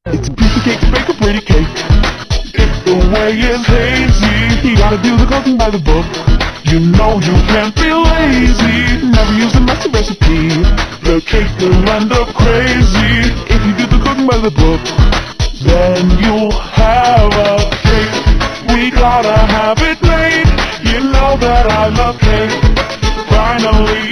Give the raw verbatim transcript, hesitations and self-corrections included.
It's a piece of cake to bake a pretty cake. If the way is hazy, you gotta do the cooking by the book. You know you can't be lazy, never use a messy recipe. The cake will end up crazy if you do the cooking by the book. Then you'll have a cake. We gotta have it made. You know that I love cake. Finally